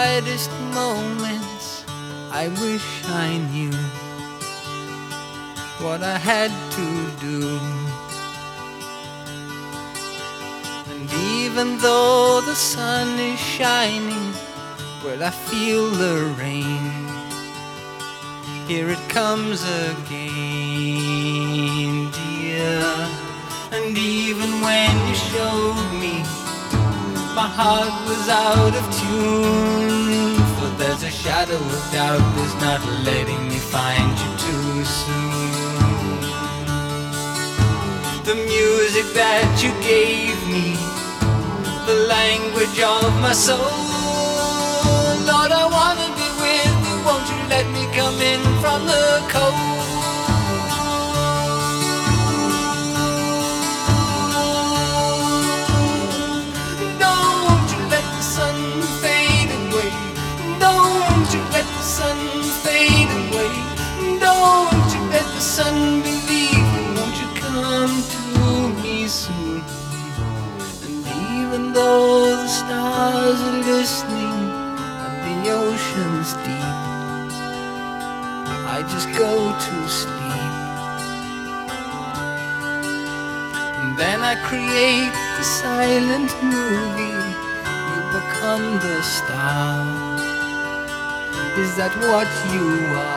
saddest moments, I wish I knew what I had to do. And even though the sun is shining, well, I feel the rain. Here it comes again, dear. And even when you showed me, my heart was out of tune. For there's a shadow of doubt that's not letting me find you too soon. The music that you gave me, the language of my soul. Lord, I wanna be with you, won't you let me come in from the cold? Sun fade away. Don't you let the sun believe me. Won't you come to me soon? And even though the stars are listening and the ocean's deep, I just go to sleep. And then I create the silent movie. You become the star. Is that what you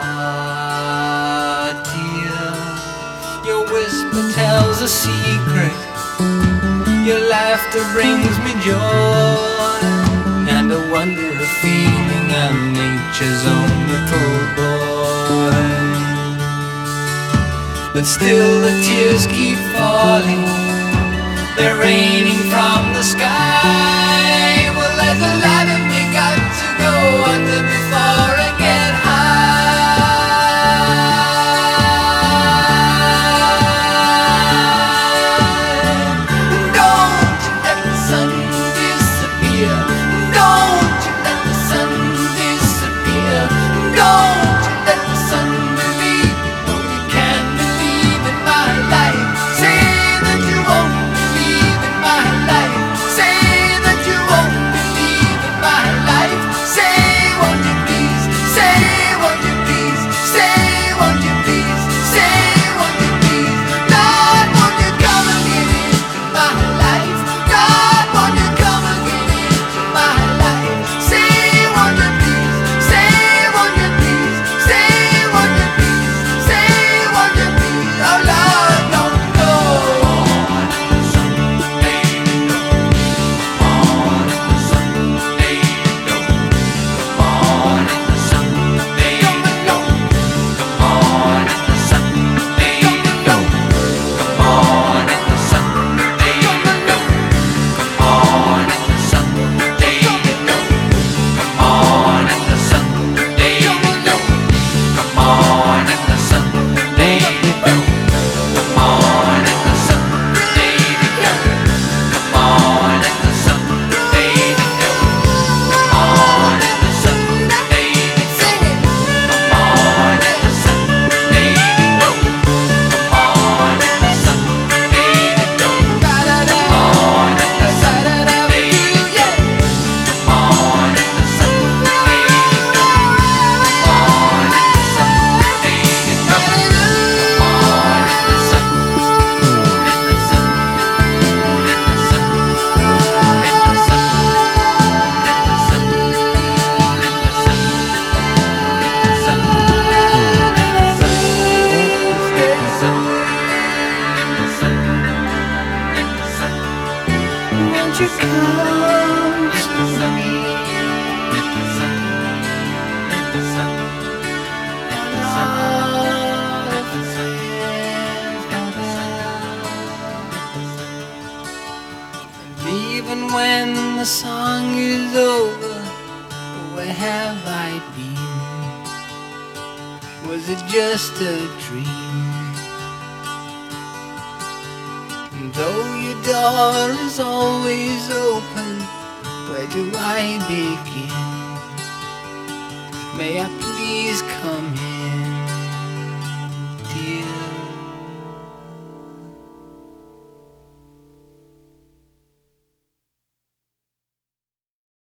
are, dear? Your whisper tells a secret. Your laughter brings me joy. And I wonder a feeling I'm nature's own little boy. But still the tears keep falling. They're raining from the sky. Well, there's a lot of me got to go under before I get high. Don't you let the sun disappear. Don't you let the sun disappear. Don't you let the sun believe. No, you can't believe in my life. Say that you won't believe in my life. Say that you won't believe in my life. Say, won't you please? Say, won't you please? Say, won't you please? Say, won't you please? Lord, won't you come and get into my life? God, won't you come and get into my life? Say, won't you please? Say, won't you please? Say, won't you please? Say, won't you please? Oh Lord, don't go. Won't you come to me? And even when the song is over, where have I been? Was it just a dream? Though your door is always open, where do I begin? May I please come in?